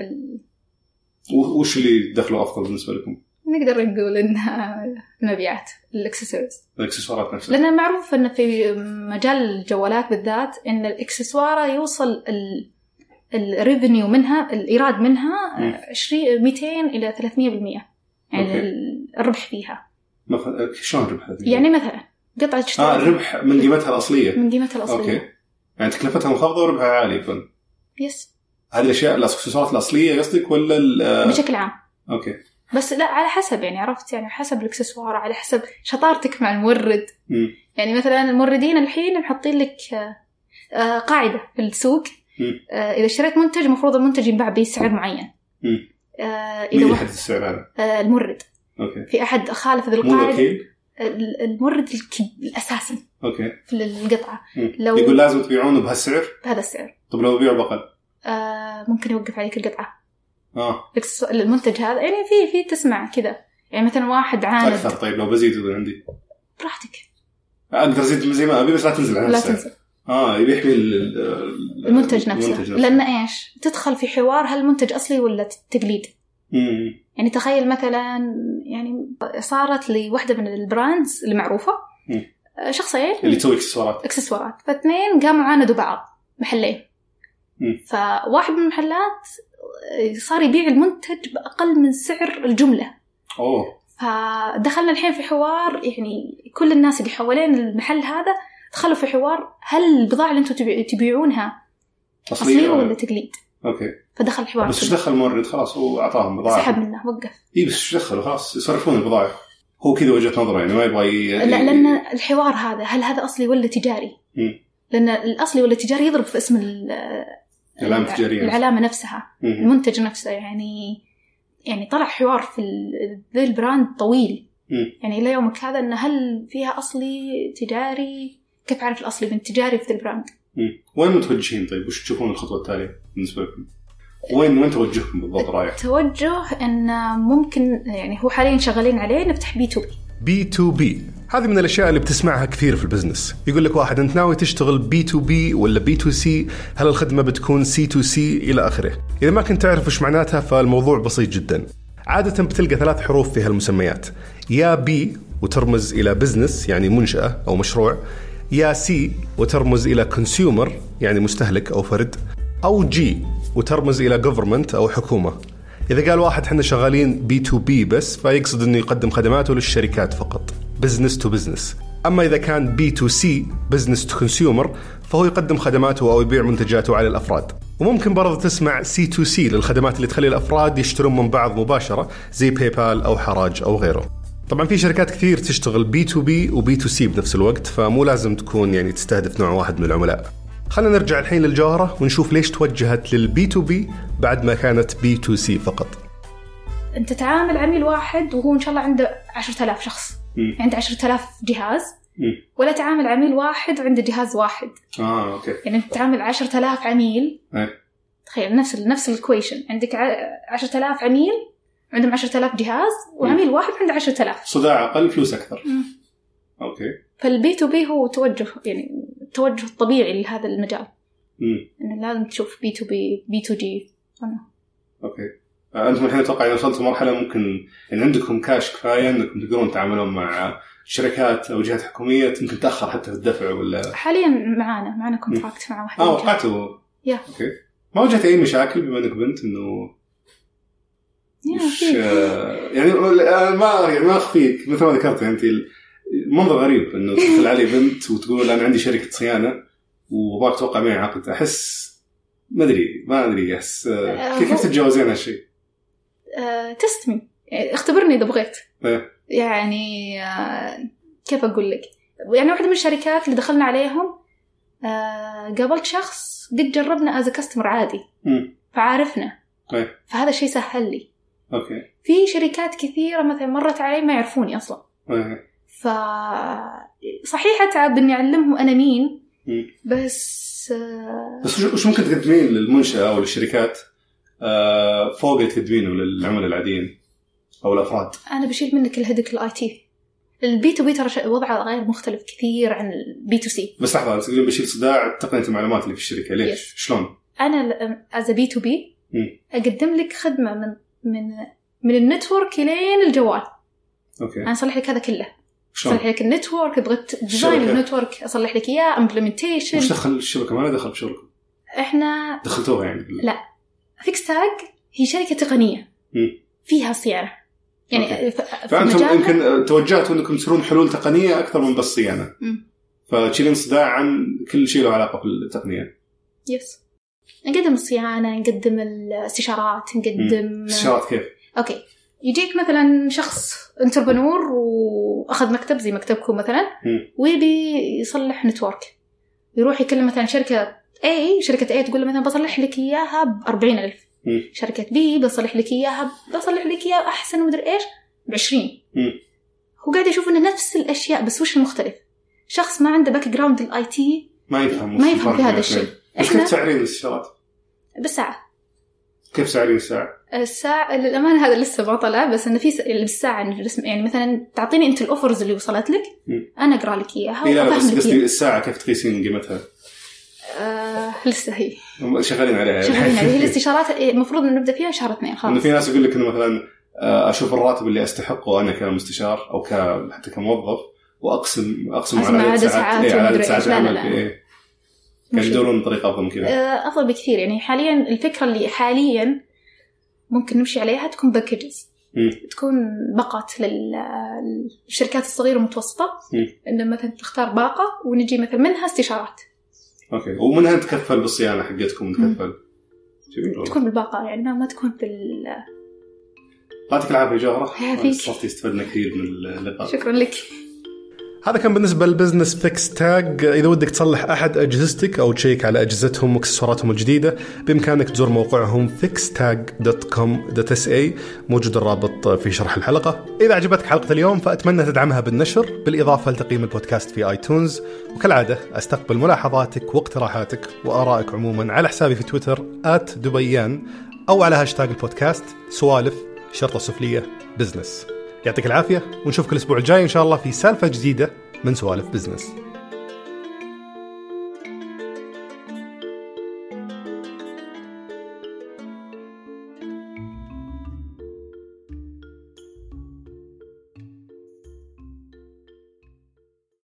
وش اللي دخله أفضل بالنسبة لكم؟ نقدر نقول إنها مبيعات الإكسسوارات نفسها. لأن معروف إن في مجال الجوالات بالذات إن الإكسسوار يوصل الريفينيو منها، الإيراد منها 200 إلى 300%. يعني الربح فيها. مثلا شلون الربح؟ يعني مثلا قطعة تشتري. الربح من قيمتها الأصلية. من قيمتها الأصلية. أوكي. يعني تكلفتها منخفضة وربحها عالي يكون. يس. هذه الأشياء الإكسسوارات الأصلية قصدك ولا بشكل عام؟ أوكي. بس لا، على حسب يعني عرفت، يعني حسب الإكسسوار، على حسب شطارتك مع المورد. يعني مثلا الموردين الحين محطين لك قاعدة في السوق. إذا اشتريت منتج مفروض المنتج ينباع بسعر معين. إذا واحد السعر هذا المورد. أوكي. في أحد خالف ذي القاعدة. المورد الأساسي. أوكي. في القطعة. لو يقول لازم تبيعونه بهالسعر. بهذا السعر. طب لو بيعه بقل. ممكن يوقف عليك القطعة. المنتج هذا يعني في تسمع كذا، يعني مثلا واحد عاند أكثر. طيب لو بزيد عندي براحتك، أقدر أزيد زي ما أبي بس لا تنزل عن لا تنزل. يبي يحمي المنتج نفسه. لأن إيش تدخل في حوار هل المنتج أصلي ولا تقليد. يعني تخيل مثلا يعني صارت لي واحدة من البراندز المعروفة شخصين اللي تسوي إكسسوارات، فاثنين قاموا عاندوا بعض محلين. فواحد من المحلات صار يبيع المنتج بأقل من سعر الجملة. فدخلنا الحين في حوار، يعني كل الناس اللي حوالين المحل هذا دخلوا في حوار هل البضاعة اللي انتم تبيعونها أصلية ولا تقليد. أوكي. فدخل حوار. بس دخل المورد خلاص هو أعطاهم بضاعة. سحب منه وقف. بس شو دخل خلاص يصرفون البضاعة. هو كذا وجهة نظره يعني ما يبغى لا، لأن الحوار هذا هل هذا أصلي ولا تجاري. لأن الأصلي ولا تجاري يضرب في اسم العلامة نفسها. المنتج نفسه يعني طلع حوار في ذي البراند طويل. يعني إلى يومك هذا إن هل فيها أصلي تجاري، كيف أعرف الأصلي من تجاري في البراند. وين متوجهين طيب؟ وش تشوفون الخطوة التالية بالنسبة لكم؟ وين توجهكم بالضبط رايح؟ توجه إن ممكن يعني هو حاليا شغالين عليه نفتح B2B. هذه من الأشياء اللي بتسمعها كثير في البزنس. يقول لك واحد أنت ناوي تشتغل B2B ولا B2C؟ هل الخدمة بتكون C2C إلى آخره؟ إذا ما كنت تعرف وش معناتها فالموضوع بسيط جدا. عادة بتلقى 3 حروف في هالمسميات، يا B وترمز إلى بزنس يعني منشأة أو مشروع، يا C وترمز إلى consumer يعني مستهلك أو فرد، أو G وترمز إلى government أو حكومة. إذا قال واحد حنا شغالين B2B بس فيقصد أنه يقدم خدماته للشركات فقط، business to business. أما إذا كان B2C business to consumer فهو يقدم خدماته أو يبيع منتجاته على الأفراد. وممكن برضه تسمع C2C للخدمات اللي تخلي الأفراد يشترون من بعض مباشرة زي بايبال أو حراج أو غيره. طبعا في شركات كثير تشتغل B2B و B2C بنفس الوقت، فمو لازم تكون يعني تستهدف نوع واحد من العملاء. خلينا نرجع الحين للجوهرة ونشوف ليش توجهت للبي تو بي بعد ما كانت بي تو سي فقط. أنت تعامل عميل واحد وهو إن شاء الله عنده 10,000 شخص، عنده 10,000 جهاز، ولا تعامل عميل واحد وعنده جهاز واحد. أوكي. يعني أنت تعامل 10,000 عميل. تخيل نفس الكويشن، عندك 10,000 عميل عندهم 10,000 جهاز، وعميل واحد عنده 10,000. صداع أقل فلوس أكثر. أوكي. فالبي تو بي هو توجه، يعني التوجه الطبيعي لهذا المجال. إنه لازم تشوف بي تو بي، بي تو جي. أوكي. أنتم الحين أتوقع إذا وصلتوا مرحلة ممكن يعني عندكم كاش كفاية إنكم تقدرون تعاملون مع شركات أو جهات حكومية، ممكن تأخر حتى في الدفع ولا؟ حاليا معنا كونتراكت مع واحد. وقعتوا. أوكي. ما واجهت أي مشاكل بما إنك بنت إنه يعني ما أخفيك مثل ما ذكرت أنت المنظر غريب إنه تدخل علي بنت وتقول أنا عندي شركة صيانة وباك توقع معي عقد. أحس ما أدري أحس كيف تتجاوزين هالشيء؟ تستمي، اختبرني إذا بغيت. يعني كيف أقول لك، يعني واحدة من الشركات اللي دخلنا عليهم قابلت شخص قد جربنا as a customer عادي، فعارفنا. فهذا الشيء سهل لي. في شركات كثيرة مثلا مرت علي ما يعرفوني أصلا. فصحيح أتعب إني أعلمهم أنا مين، بس وش ممكن تقدمين للمنشأة أو للشركات فوق اللي تقدمينه للعملاء العاديين أو الأفراد؟ أنا بشيل منك الهدك الآي تي. البي تو بي ترى وضعه غير مختلف كثير عن البي تو سي. بس لحظة، تقولين بشيل صداع تقنية المعلومات اللي في الشركة، ليش؟ شلون؟ أنا as a بي تو بي أقدم لك خدمة من النتورك لين الجوال. أنا أصلح لك هذا كله. أصلح لك النتورك، بغيت ديزاين النتورك أصلح لك إياه، إمبلمنتيشن. وش دخل الشبكة؟ ما له دخل بشغلكم. إحنا دخلتوها يعني؟ لا، فيكس تاج هي شركة تقنية فيها صيانة. يعني فأنتم يمكن توجهتوا أنكم تسرون حلول تقنية أكثر من بس صيانة. فتشيلين صداع عن كل شيء له علاقة بالتقنية. يس. نقدم الصيانة، نقدم الاستشارات، نقدم استشارات كيف؟ أوكي. يجيك مثلا شخص انتربرنور وأخذ مكتب زي مكتبكم مثلا، ويبي يصلح نتورك، يروح يكلم مثلا شركة A تقول له مثلا بصلح لك إياها ب40,000. شركة B بصلح لك إياها أحسن ومدري إيش ب20. هو قاعد يشوف إنه نفس الأشياء، بس وش المختلف؟ شخص ما عنده باك جراوند الآي تي ما يفهم في هذا الشيء. كيف تعرين الاستشارات؟ بالساعة. كيف تعرين الساعة للأمانة هذا لسه ما طلع، بس إنه في بالساعة يعني مثلا تعطيني أنت الأوفرز اللي وصلت لك، أنا أقرأ لك إياها وأفهم لك إياها. الساعة كيف تقيسين قيمتها؟ لسه هي شغالين عليها. هي الاستشارات المفروض إن نبدأ فيها شهر 2 خلاص. إنه في ناس يقول لك إنه مثلا أشوف الراتب اللي أستحقه أنا كمستشار أو حتى كموظف، وأقسم على عدد ساعات العمل. كيف يدورون بطريقة أفضل من كذا؟ أفضل بكثير. يعني حاليا الفكرة اللي حاليا ممكن نمشي عليها تكون باكجز، تكون باقات للشركات الصغيرة والمتوسطة، إنه مثلا تختار باقة ونجي مثلا منها استشارات. أوكي. ومنها تكفل بالصيانة حقتكم تكفل. جميل. تكون بالباقة يعني ما تكون يعطيك العافية جوهرة. صرتي استفدنا كثير من اللقاء. شكرا لك. هذا كان بالنسبة للبزنس فيكس تاج. إذا ودك تصلح أحد أجهزتك أو تشيك على أجهزتهم وإكسسواراتهم الجديدة، بإمكانك تزور موقعهم fixtag.com.sa، موجود الرابط في شرح الحلقة. إذا عجبتك حلقة اليوم فأتمنى تدعمها بالنشر، بالإضافة لتقييم البودكاست في آيتونز. وكالعادة أستقبل ملاحظاتك واقتراحاتك وآرائك عموما على حسابي في تويتر @دبيان، أو على هاشتاج البودكاست سوالف _سفلية بزنس. يعطيك العافية، ونشوفك الأسبوع الجاي إن شاء الله في سالفة جديدة من سوالف بزنس.